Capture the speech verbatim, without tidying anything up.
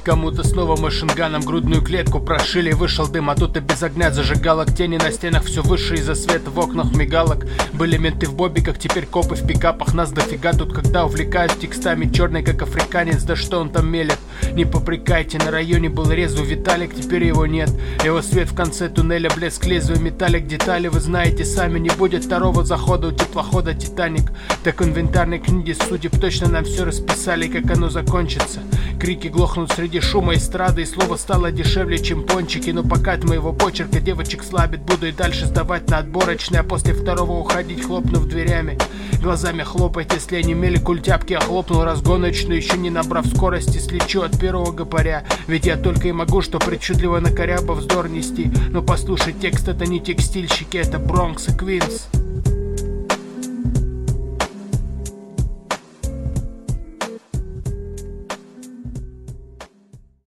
Кому-то снова машинганом грудную клетку прошили. Вышел дым, а тут и без огня зажигалок. Тени на стенах все выше из-за света в окнах мигалок. Были менты в бобиках, теперь копы в пикапах. Нас дофига тут, когда увлекаюсь текстами. Черный как африканец, да что он там мелет. Не попрекайте, на районе был резу Виталик, теперь его нет. Его свет в конце туннеля, блеск лезвия, металлик, детали вы знаете сами. Не будет второго захода у теплохода Титаник. Так в инвентарной книге судеб точно нам все расписали, как оно закончится. Крики глохнут среди шума эстрады, и слово стало дешевле, чем пончики. Но пока от моего почерка девочек слабит, буду и дальше сдавать на отборочные, а после второго уходить, хлопнув дверями. Глазами хлопать, если они мели культяпки, а хлопнул разгоночную, еще не набрав скорости, слечу от первого гопаря. Ведь я только и могу, что причудливо на корябо вздор нести. Но послушай, текст — это не текстильщики, это Бронкс и Квинс.